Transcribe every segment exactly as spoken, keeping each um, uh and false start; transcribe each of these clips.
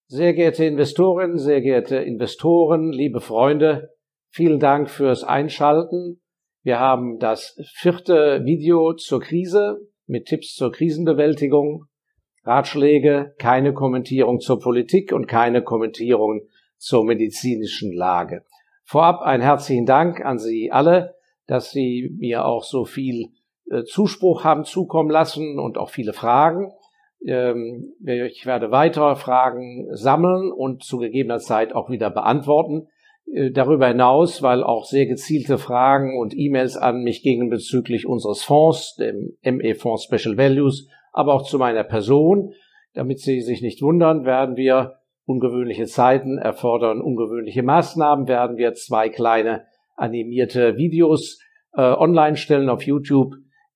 Sehr geehrte Investorinnen, sehr geehrte Investoren, liebe Freunde, vielen Dank fürs Einschalten. Wir haben das vierte Video zur Krise mit Tipps zur Krisenbewältigung, Ratschläge, keine Kommentierung zur Politik und keine Kommentierung zur medizinischen Lage. Vorab einen herzlichen Dank an Sie alle, dass Sie mir auch so viel äh, Zuspruch haben zukommen lassen und auch viele Fragen. Ähm, ich werde weitere Fragen sammeln und zu gegebener Zeit auch wieder beantworten. Äh, darüber hinaus, weil auch sehr gezielte Fragen und E-Mails an mich gingen bezüglich unseres Fonds, dem M E-Fonds Special Values, aber auch zu meiner Person. Damit Sie sich nicht wundern, werden wir ungewöhnliche Zeiten erfordern ungewöhnliche Maßnahmen, werden wir zwei kleine animierte Videos äh, online stellen auf YouTube,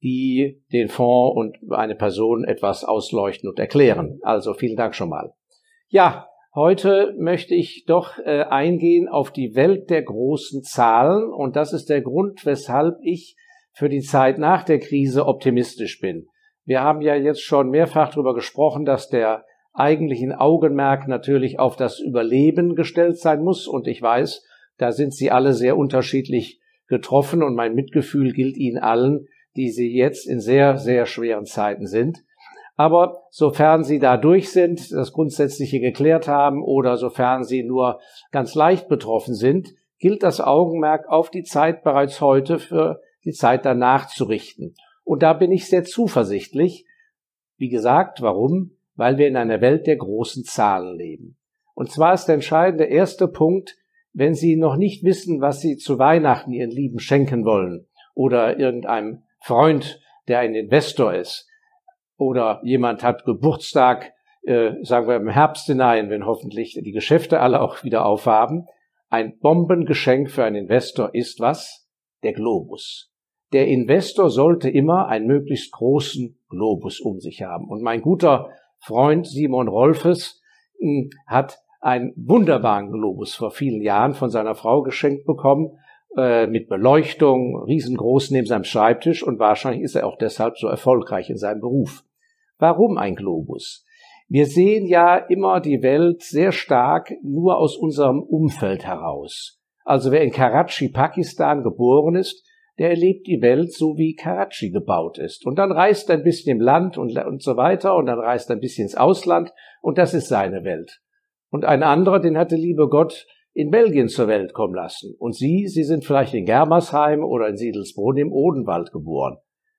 die den Fonds und eine Person etwas ausleuchten und erklären. Also vielen Dank schon mal. Ja, heute möchte ich doch äh, eingehen auf die Welt der großen Zahlen und das ist der Grund, weshalb ich für die Zeit nach der Krise optimistisch bin. Wir haben ja jetzt schon mehrfach darüber gesprochen, dass der eigentlichen Augenmerk natürlich auf das Überleben gestellt sein muss und ich weiß, da sind Sie alle sehr unterschiedlich getroffen und mein Mitgefühl gilt Ihnen allen, die Sie jetzt in sehr, sehr schweren Zeiten sind. Aber sofern Sie da durch sind, das Grundsätzliche geklärt haben oder sofern Sie nur ganz leicht betroffen sind, gilt das Augenmerk auf die Zeit bereits heute für die Zeit danach zu richten. Und da bin ich sehr zuversichtlich. Wie gesagt, warum? Weil wir in einer Welt der großen Zahlen leben. Und zwar ist der entscheidende erste Punkt, wenn Sie noch nicht wissen, was Sie zu Weihnachten Ihren Lieben schenken wollen oder irgendeinem Freund, der ein Investor ist, oder jemand hat Geburtstag, äh, sagen wir im Herbst hinein, wenn hoffentlich die Geschäfte alle auch wieder aufhaben. Ein Bombengeschenk für einen Investor ist was? Der Globus. Der Investor sollte immer einen möglichst großen Globus um sich haben. Und mein guter Freund Simon Rolfes mh, hat einen wunderbaren Globus vor vielen Jahren von seiner Frau geschenkt bekommen, mit Beleuchtung, riesengroß neben seinem Schreibtisch und wahrscheinlich ist er auch deshalb so erfolgreich in seinem Beruf. Warum ein Globus? Wir sehen ja immer die Welt sehr stark nur aus unserem Umfeld heraus. Also wer in Karachi, Pakistan geboren ist, der erlebt die Welt so, wie Karachi gebaut ist. Und dann reist er ein bisschen im Land und, und so weiter und dann reist er ein bisschen ins Ausland und das ist seine Welt. Und ein anderer, den hat der liebe Gott in Belgien zur Welt kommen lassen. Und Sie, Sie sind vielleicht in Germersheim oder in Siedelsbrunn im Odenwald geboren.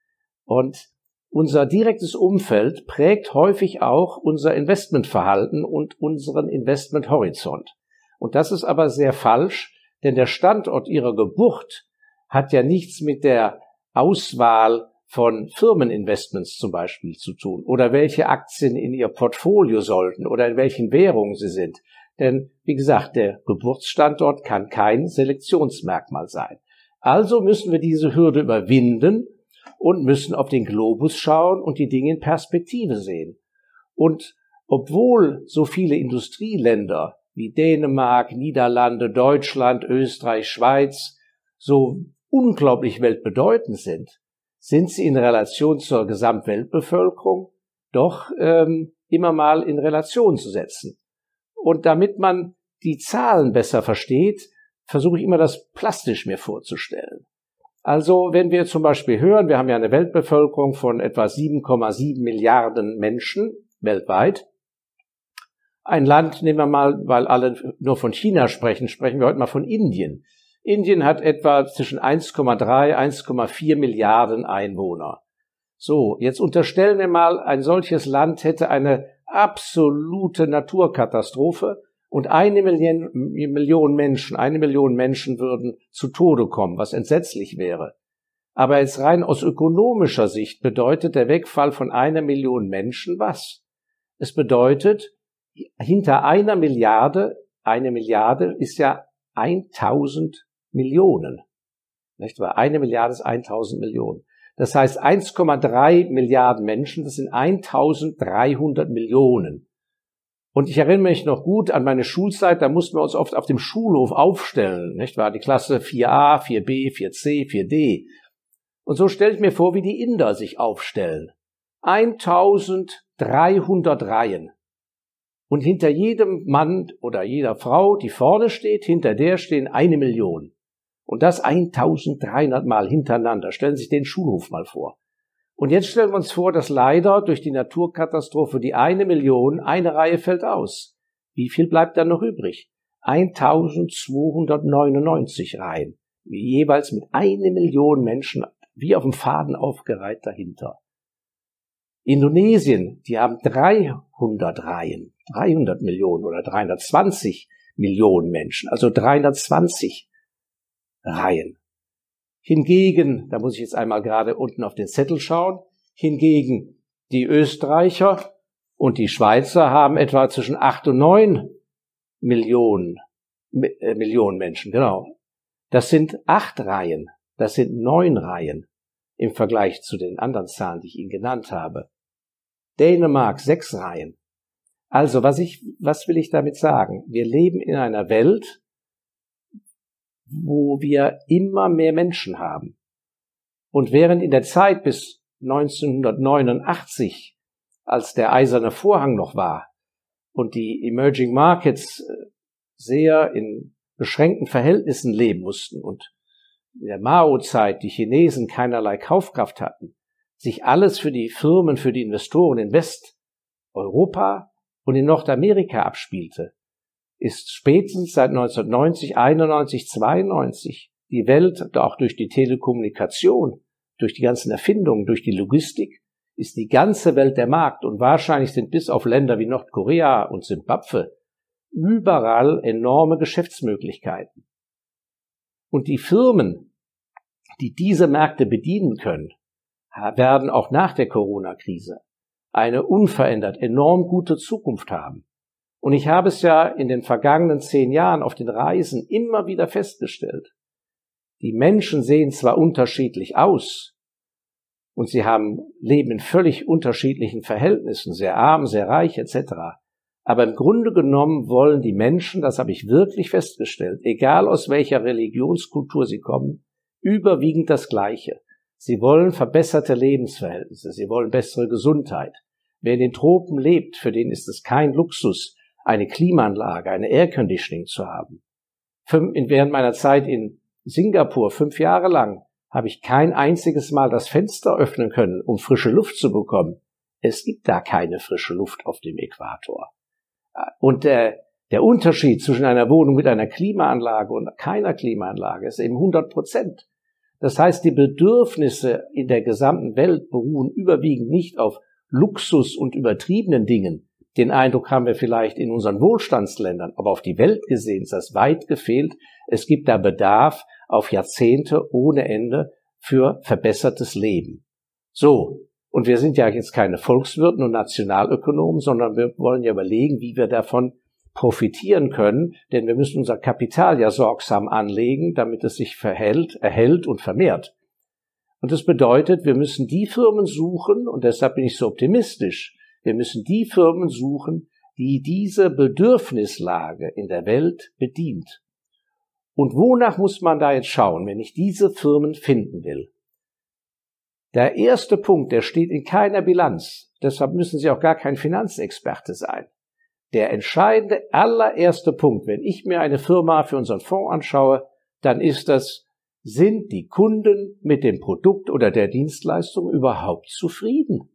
Und unser direktes Umfeld prägt häufig auch unser Investmentverhalten und unseren Investmenthorizont. Und das ist aber sehr falsch, denn der Standort Ihrer Geburt hat ja nichts mit der Auswahl von Firmeninvestments zum Beispiel zu tun oder welche Aktien in Ihr Portfolio sollten oder in welchen Währungen Sie sind. Denn, wie gesagt, der Geburtsstandort kann kein Selektionsmerkmal sein. Also müssen wir diese Hürde überwinden und müssen auf den Globus schauen und die Dinge in Perspektive sehen. Und obwohl so viele Industrieländer wie Dänemark, Niederlande, Deutschland, Österreich, Schweiz so unglaublich weltbedeutend sind, sind sie in Relation zur Gesamtweltbevölkerung doch ähm, immer mal in Relation zu setzen. Und damit man die Zahlen besser versteht, versuche ich immer das plastisch mir vorzustellen. Also wenn wir zum Beispiel hören, wir haben ja eine Weltbevölkerung von etwa sieben Komma sieben Milliarden Menschen weltweit. Ein Land, nehmen wir mal, weil alle nur von China sprechen, sprechen wir heute mal von Indien. Indien hat etwa zwischen eins Komma drei, eins Komma vier Milliarden Einwohner. So, jetzt unterstellen wir mal, ein solches Land hätte eine absolute Naturkatastrophe und eine Million, Million Menschen, eine Million Menschen würden zu Tode kommen, was entsetzlich wäre. Aber jetzt rein aus ökonomischer Sicht bedeutet der Wegfall von einer Million Menschen was? Es bedeutet, hinter einer Milliarde, eine Milliarde ist ja tausend Millionen. Nicht wahr? Eine Milliarde ist tausend Millionen. Das heißt, eins Komma drei Milliarden Menschen, das sind eintausenddreihundert Millionen. Und ich erinnere mich noch gut an meine Schulzeit, da mussten wir uns oft auf dem Schulhof aufstellen, nicht wahr? Die Klasse vier a, vier b, vier c, vier d. Und so stelle ich mir vor, wie die Inder sich aufstellen. eintausenddreihundert Reihen. Und hinter jedem Mann oder jeder Frau, die vorne steht, hinter der stehen eine Million. Und das eintausenddreihundert Mal hintereinander. Stellen Sie sich den Schulhof mal vor. Und jetzt stellen wir uns vor, dass leider durch die Naturkatastrophe die eine Million, eine Reihe fällt aus. Wie viel bleibt dann noch übrig? eintausendzweihundertneunundneunzig Reihen. Jeweils mit eine Million Menschen wie auf dem Faden aufgereiht dahinter. Indonesien, die haben dreihundert Reihen, dreihundert Millionen oder dreihundertzwanzig Millionen Menschen, also dreihundertzwanzig Reihen. Hingegen, da muss ich jetzt einmal gerade unten auf den Zettel schauen, hingegen die Österreicher und die Schweizer haben etwa zwischen acht und neun Millionen, äh, Millionen Menschen, genau. Das sind acht Reihen, das sind neun Reihen im Vergleich zu den anderen Zahlen, die ich Ihnen genannt habe. Dänemark, sechs Reihen. Also, was ich, was will ich damit sagen? Wir leben in einer Welt, wo wir immer mehr Menschen haben. Und während in der Zeit bis neunzehnhundertneunundachtzig, als der eiserne Vorhang noch war und die Emerging Markets sehr in beschränkten Verhältnissen leben mussten und in der Mao-Zeit die Chinesen keinerlei Kaufkraft hatten, sich alles für die Firmen, für die Investoren in Westeuropa und in Nordamerika abspielte, ist spätestens seit neunzehnhundertneunzig, einundneunzig, zweiundneunzig die Welt, auch durch die Telekommunikation, durch die ganzen Erfindungen, durch die Logistik, ist die ganze Welt der Markt und wahrscheinlich sind bis auf Länder wie Nordkorea und Simbabwe überall enorme Geschäftsmöglichkeiten. Und die Firmen, die diese Märkte bedienen können, werden auch nach der Corona-Krise eine unverändert enorm gute Zukunft haben. Und ich habe es ja in den vergangenen zehn Jahren auf den Reisen immer wieder festgestellt. Die Menschen sehen zwar unterschiedlich aus und sie haben, leben in völlig unterschiedlichen Verhältnissen, sehr arm, sehr reich et cetera. Aber im Grunde genommen wollen die Menschen, das habe ich wirklich festgestellt, egal aus welcher Religionskultur sie kommen, überwiegend das Gleiche. Sie wollen verbesserte Lebensverhältnisse, sie wollen bessere Gesundheit. Wer in den Tropen lebt, für den ist es kein Luxus, eine Klimaanlage, eine Airconditioning zu haben. Während meiner Zeit in Singapur, fünf Jahre lang, habe ich kein einziges Mal das Fenster öffnen können, um frische Luft zu bekommen. Es gibt da keine frische Luft auf dem Äquator. Und der, der Unterschied zwischen einer Wohnung mit einer Klimaanlage und keiner Klimaanlage ist eben hundert Prozent. Das heißt, die Bedürfnisse in der gesamten Welt beruhen überwiegend nicht auf Luxus und übertriebenen Dingen. Den Eindruck haben wir vielleicht in unseren Wohlstandsländern, aber auf die Welt gesehen ist das weit gefehlt. Es gibt da Bedarf auf Jahrzehnte ohne Ende für verbessertes Leben. So, und wir sind ja jetzt keine Volkswirte und Nationalökonomen, sondern wir wollen ja überlegen, wie wir davon profitieren können, denn wir müssen unser Kapital ja sorgsam anlegen, damit es sich verhält, erhält und vermehrt. Und das bedeutet, wir müssen die Firmen suchen, und deshalb bin ich so optimistisch, wir müssen die Firmen suchen, die diese Bedürfnislage in der Welt bedient. Und wonach muss man da jetzt schauen, wenn ich diese Firmen finden will? Der erste Punkt, der steht in keiner Bilanz, deshalb müssen Sie auch gar kein Finanzexperte sein. Der entscheidende allererste Punkt, wenn ich mir eine Firma für unseren Fonds anschaue, dann ist das, sind die Kunden mit dem Produkt oder der Dienstleistung überhaupt zufrieden?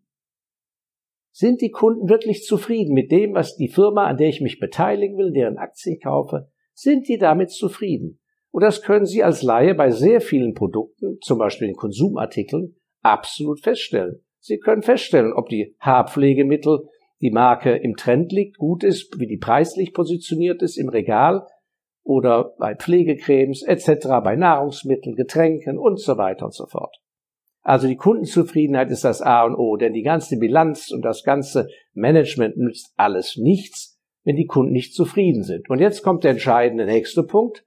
Sind die Kunden wirklich zufrieden mit dem, was die Firma, an der ich mich beteiligen will, deren Aktien kaufe, sind die damit zufrieden? Und das können Sie als Laie bei sehr vielen Produkten, zum Beispiel in Konsumartikeln, absolut feststellen. Sie können feststellen, ob die Haarpflegemittel, die Marke im Trend liegt, gut ist, wie die preislich positioniert ist im Regal oder bei Pflegecremes et cetera, bei Nahrungsmitteln, Getränken und so weiter und so fort. Also die Kundenzufriedenheit ist das A und O, denn die ganze Bilanz und das ganze Management nützt alles nichts, wenn die Kunden nicht zufrieden sind. Und jetzt kommt der entscheidende nächste Punkt.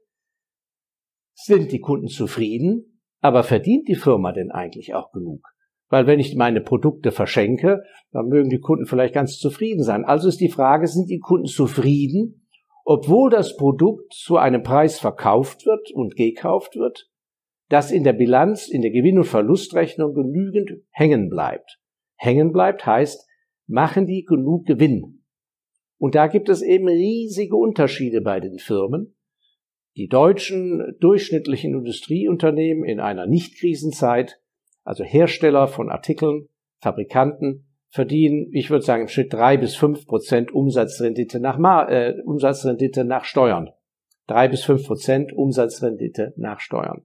Sind die Kunden zufrieden, aber verdient die Firma denn eigentlich auch genug? Weil wenn ich meine Produkte verschenke, dann mögen die Kunden vielleicht ganz zufrieden sein. Also ist die Frage, sind die Kunden zufrieden, obwohl das Produkt zu einem Preis verkauft wird und gekauft wird, dass in der Bilanz, in der Gewinn- und Verlustrechnung genügend hängen bleibt. Hängen bleibt heißt, machen die genug Gewinn? Und da gibt es eben riesige Unterschiede bei den Firmen. Die deutschen durchschnittlichen Industrieunternehmen in einer Nicht-Krisenzeit, also Hersteller von Artikeln, Fabrikanten, verdienen, ich würde sagen, im Schnitt drei bis fünf Prozent Umsatzrendite nach, äh, Umsatzrendite nach Steuern. Drei bis fünf Prozent Umsatzrendite nach Steuern.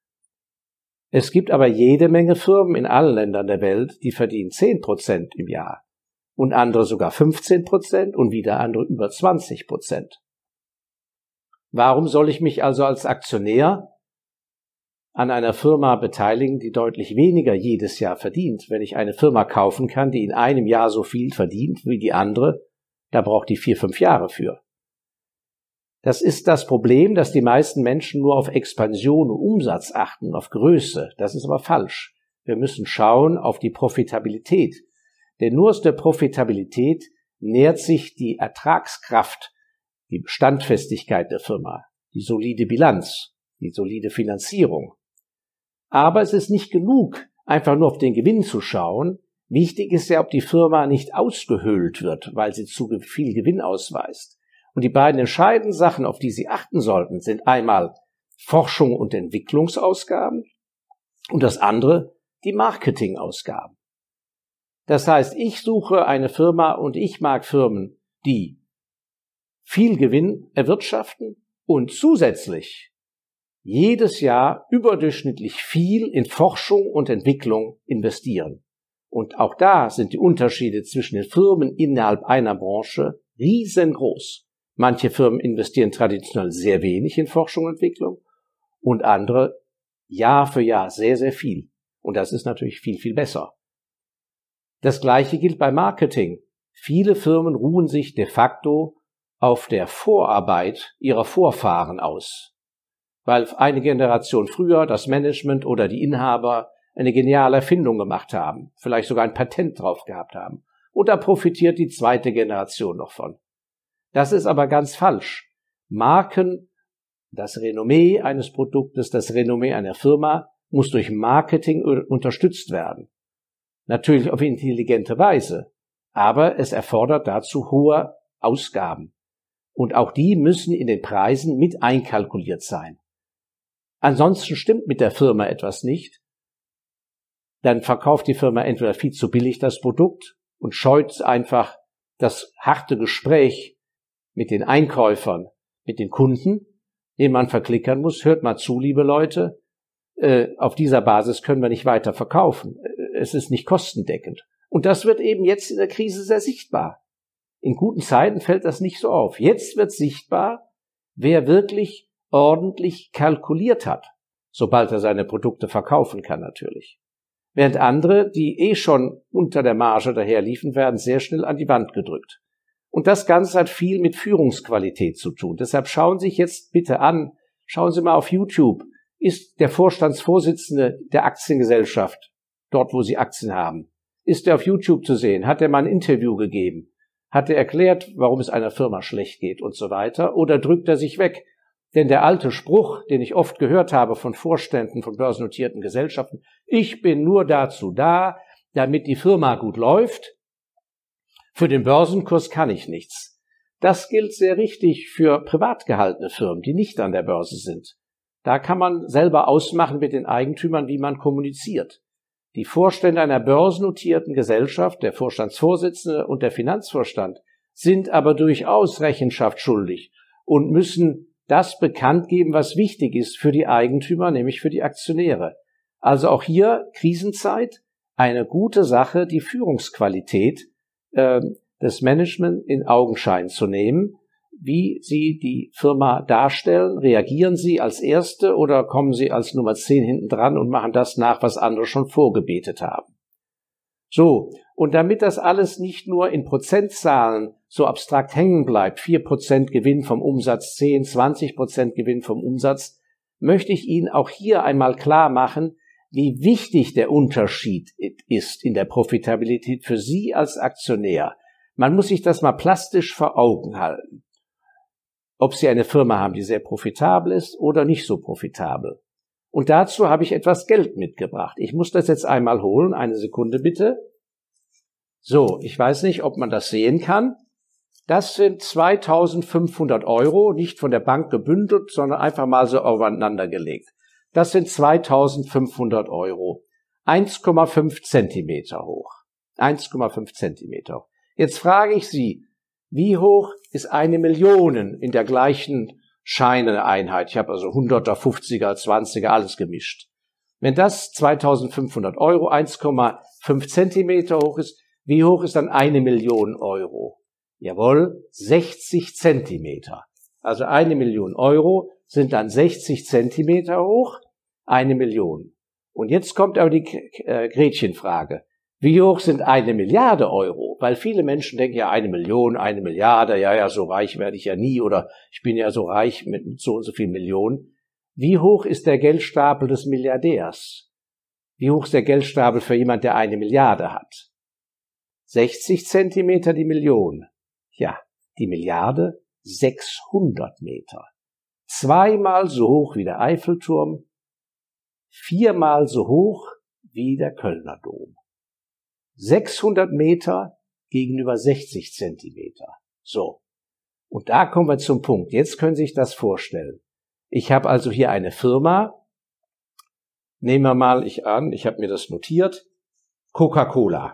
Es gibt aber jede Menge Firmen in allen Ländern der Welt, die verdienen zehn Prozent im Jahr und andere sogar fünfzehn Prozent und wieder andere über zwanzig Prozent. Warum soll ich mich also als Aktionär an einer Firma beteiligen, die deutlich weniger jedes Jahr verdient? Wenn ich eine Firma kaufen kann, die in einem Jahr so viel verdient wie die andere, da braucht die vier, fünf Jahre für. Das ist das Problem, dass die meisten Menschen nur auf Expansion und Umsatz achten, auf Größe. Das ist aber falsch. Wir müssen schauen auf die Profitabilität. Denn nur aus der Profitabilität nährt sich die Ertragskraft, die Standfestigkeit der Firma, die solide Bilanz, die solide Finanzierung. Aber es ist nicht genug, einfach nur auf den Gewinn zu schauen. Wichtig ist ja, ob die Firma nicht ausgehöhlt wird, weil sie zu viel Gewinn ausweist. Und die beiden entscheidenden Sachen, auf die Sie achten sollten, sind einmal Forschung und Entwicklungsausgaben und das andere die Marketingausgaben. Das heißt, ich suche eine Firma und ich mag Firmen, die viel Gewinn erwirtschaften und zusätzlich jedes Jahr überdurchschnittlich viel in Forschung und Entwicklung investieren. Und auch da sind die Unterschiede zwischen den Firmen innerhalb einer Branche riesengroß. Manche Firmen investieren traditionell sehr wenig in Forschung und Entwicklung und andere Jahr für Jahr sehr, sehr viel. Und das ist natürlich viel, viel besser. Das Gleiche gilt bei Marketing. Viele Firmen ruhen sich de facto auf der Vorarbeit ihrer Vorfahren aus, weil eine Generation früher das Management oder die Inhaber eine geniale Erfindung gemacht haben, vielleicht sogar ein Patent drauf gehabt haben. Und da profitiert die zweite Generation noch von. Das ist aber ganz falsch. Marken, das Renommee eines Produktes, das Renommee einer Firma muss durch Marketing unterstützt werden. Natürlich auf intelligente Weise, aber es erfordert dazu hohe Ausgaben. Und auch die müssen in den Preisen mit einkalkuliert sein. Ansonsten stimmt mit der Firma etwas nicht. Dann verkauft die Firma entweder viel zu billig das Produkt und scheut einfach das harte Gespräch mit den Einkäufern, mit den Kunden, den man verklickern muss. Hört mal zu, liebe Leute, äh, auf dieser Basis können wir nicht weiter verkaufen. Es ist nicht kostendeckend. Und das wird eben jetzt in der Krise sehr sichtbar. In guten Zeiten fällt das nicht so auf. Jetzt wird sichtbar, wer wirklich ordentlich kalkuliert hat, sobald er seine Produkte verkaufen kann natürlich. Während andere, die eh schon unter der Marge daherliefen, werden sehr schnell an die Wand gedrückt. Und das Ganze hat viel mit Führungsqualität zu tun. Deshalb schauen Sie sich jetzt bitte an, schauen Sie mal auf YouTube, ist der Vorstandsvorsitzende der Aktiengesellschaft, dort wo Sie Aktien haben, ist er auf YouTube zu sehen? Hat er mal ein Interview gegeben? Hat er erklärt, warum es einer Firma schlecht geht und so weiter? Oder drückt er sich weg? Denn der alte Spruch, den ich oft gehört habe von Vorständen von börsennotierten Gesellschaften, ich bin nur dazu da, damit die Firma gut läuft, für den Börsenkurs kann ich nichts. Das gilt sehr richtig für privat gehaltene Firmen, die nicht an der Börse sind. Da kann man selber ausmachen mit den Eigentümern, wie man kommuniziert. Die Vorstände einer börsennotierten Gesellschaft, der Vorstandsvorsitzende und der Finanzvorstand, sind aber durchaus Rechenschaft schuldig und müssen das bekannt geben, was wichtig ist für die Eigentümer, nämlich für die Aktionäre. Also auch hier Krisenzeit, eine gute Sache, die Führungsqualität äh, des Management in Augenschein zu nehmen. Wie Sie die Firma darstellen, reagieren Sie als Erste oder kommen Sie als Nummer zehn hinten dran und machen das nach, was andere schon vorgebetet haben. So, und damit das alles nicht nur in Prozentzahlen so abstrakt hängen bleibt, vier Prozent Gewinn vom Umsatz, zehn, zwanzig Prozent Gewinn vom Umsatz, möchte ich Ihnen auch hier einmal klar machen, wie wichtig der Unterschied ist in der Profitabilität für Sie als Aktionär. Man muss sich das mal plastisch vor Augen halten. Ob Sie eine Firma haben, die sehr profitabel ist oder nicht so profitabel. Und dazu habe ich etwas Geld mitgebracht. Ich muss das jetzt einmal holen. Eine Sekunde bitte. So, ich weiß nicht, ob man das sehen kann. Das sind zweitausendfünfhundert Euro, nicht von der Bank gebündelt, sondern einfach mal so aufeinander gelegt. Das sind zweitausendfünfhundert Euro. eins Komma fünf Zentimeter hoch. eins Komma fünf Zentimeter. Jetzt frage ich Sie, wie hoch ist eine Million in der gleichen Scheineeinheit? Ich habe also Hunderter, Fünfziger, Zwanziger, alles gemischt. Wenn das zweitausendfünfhundert Euro, eins Komma fünf Zentimeter hoch ist, wie hoch ist dann eine Million Euro? Jawohl, sechzig Zentimeter. Also eine Million Euro sind dann sechzig Zentimeter hoch, eine Million. Und jetzt kommt aber die Gretchenfrage. Wie hoch sind eine Milliarde Euro? Weil viele Menschen denken ja, eine Million, eine Milliarde, ja, ja, so reich werde ich ja nie oder ich bin ja so reich mit so und so viel Millionen. Wie hoch ist der Geldstapel des Milliardärs? Wie hoch ist der Geldstapel für jemand, der eine Milliarde hat? sechzig Zentimeter die Million. Ja, die Milliarde sechshundert Meter. Zweimal so hoch wie der Eiffelturm, viermal so hoch wie der Kölner Dom. sechshundert Meter gegenüber sechzig Zentimeter. So. Und da kommen wir zum Punkt. Jetzt können Sie sich das vorstellen. Ich habe also hier eine Firma. Nehmen wir mal ich an, ich habe mir das notiert. Coca-Cola.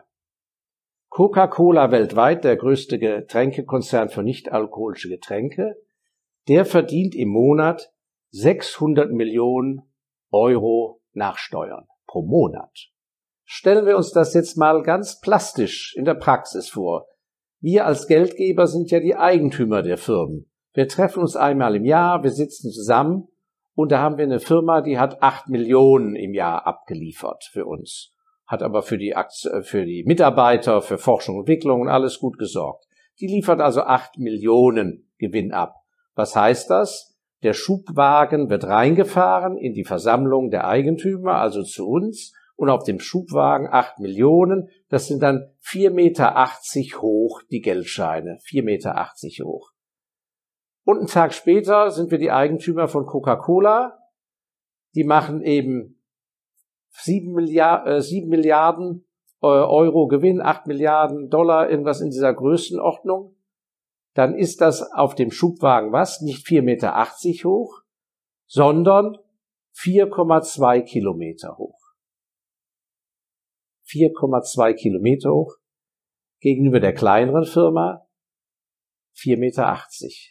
Coca-Cola weltweit, der größte Getränkekonzern für nicht-alkoholische Getränke, der verdient im Monat sechshundert Millionen Euro nach Steuern pro Monat. Stellen wir uns das jetzt mal ganz plastisch in der Praxis vor. Wir als Geldgeber sind ja die Eigentümer der Firmen. Wir treffen uns einmal im Jahr, wir sitzen zusammen und da haben wir eine Firma, die hat acht Millionen im Jahr abgeliefert für uns. Hat aber für die, Aktie, für die Mitarbeiter, für Forschung und Entwicklung und alles gut gesorgt. Die liefert also acht Millionen Gewinn ab. Was heißt das? Der Schubwagen wird reingefahren in die Versammlung der Eigentümer, also zu uns, und auf dem Schubwagen acht Millionen, das sind dann vier Meter achtzig hoch, die Geldscheine, vier Meter achtzig hoch. Und einen Tag später sind wir die Eigentümer von Coca-Cola, die machen eben sieben Milliarden Euro Gewinn, acht Milliarden Dollar, irgendwas in dieser Größenordnung, dann ist das auf dem Schubwagen was? Nicht vier Meter achtzig hoch, sondern vier Komma zwei Kilometer hoch. vier Komma zwei Kilometer hoch, gegenüber der kleineren Firma vier Meter achtzig.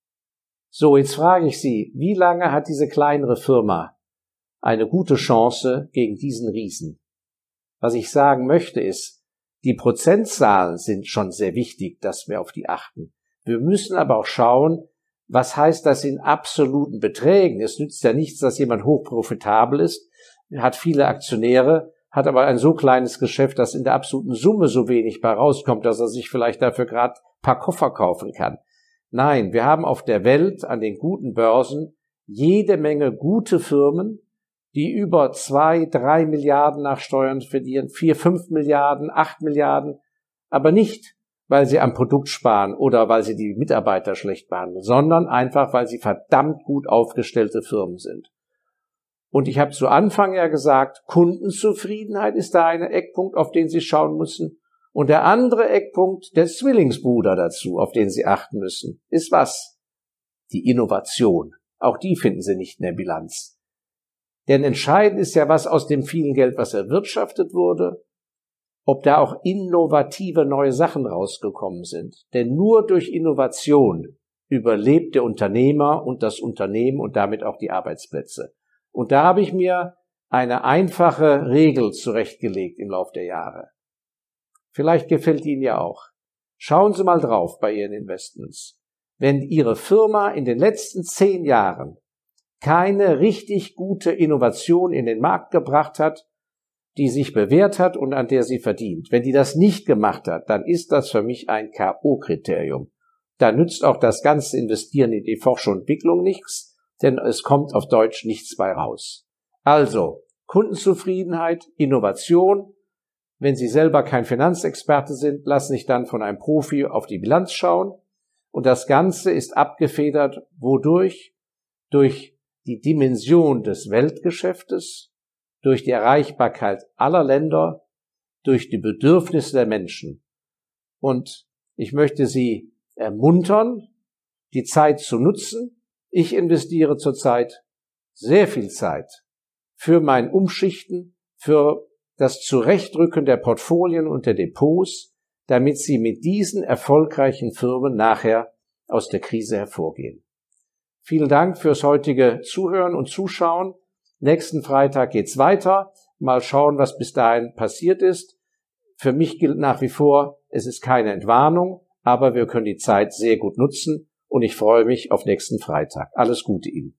So, jetzt frage ich Sie, wie lange hat diese kleinere Firma eine gute Chance gegen diesen Riesen? Was ich sagen möchte ist, die Prozentzahlen sind schon sehr wichtig, dass wir auf die achten. Wir müssen aber auch schauen, was heißt das in absoluten Beträgen? Es nützt ja nichts, dass jemand hochprofitabel ist, hat viele Aktionäre, hat aber ein so kleines Geschäft, dass in der absoluten Summe so wenig bei rauskommt, dass er sich vielleicht dafür gerade ein paar Koffer kaufen kann. Nein, wir haben auf der Welt an den guten Börsen jede Menge gute Firmen, die über zwei, drei Milliarden nach Steuern verdienen, vier, fünf Milliarden, acht Milliarden, aber nicht, weil sie am Produkt sparen oder weil sie die Mitarbeiter schlecht behandeln, sondern einfach, weil sie verdammt gut aufgestellte Firmen sind. Und ich habe zu Anfang ja gesagt, Kundenzufriedenheit ist da ein Eckpunkt, auf den Sie schauen müssen. Und der andere Eckpunkt, der Zwillingsbruder dazu, auf den Sie achten müssen, ist was? Die Innovation. Auch die finden Sie nicht in der Bilanz. Denn entscheidend ist ja, was aus dem vielen Geld, was erwirtschaftet wurde, ob da auch innovative neue Sachen rausgekommen sind. Denn nur durch Innovation überlebt der Unternehmer und das Unternehmen und damit auch die Arbeitsplätze. Und da habe ich mir eine einfache Regel zurechtgelegt im Lauf der Jahre. Vielleicht gefällt Ihnen ja auch. Schauen Sie mal drauf bei Ihren Investments. Wenn Ihre Firma in den letzten zehn Jahren keine richtig gute Innovation in den Markt gebracht hat, die sich bewährt hat und an der sie verdient, wenn die das nicht gemacht hat, dann ist das für mich ein K O-Kriterium. Da nützt auch das ganze Investieren in die Forschung und Entwicklung nichts, denn es kommt auf Deutsch nichts bei raus. Also, Kundenzufriedenheit, Innovation. Wenn Sie selber kein Finanzexperte sind, lassen sich dann von einem Profi auf die Bilanz schauen. Und das Ganze ist abgefedert, wodurch? Durch die Dimension des Weltgeschäftes, durch die Erreichbarkeit aller Länder, durch die Bedürfnisse der Menschen. Und ich möchte Sie ermuntern, die Zeit zu nutzen. Ich investiere zurzeit sehr viel Zeit für mein Umschichten, für das Zurechtrücken der Portfolien und der Depots, damit Sie mit diesen erfolgreichen Firmen nachher aus der Krise hervorgehen. Vielen Dank fürs heutige Zuhören und Zuschauen. Nächsten Freitag geht's weiter. Mal schauen, was bis dahin passiert ist. Für mich gilt nach wie vor, es ist keine Entwarnung, aber wir können die Zeit sehr gut nutzen und ich freue mich auf nächsten Freitag. Alles Gute Ihnen.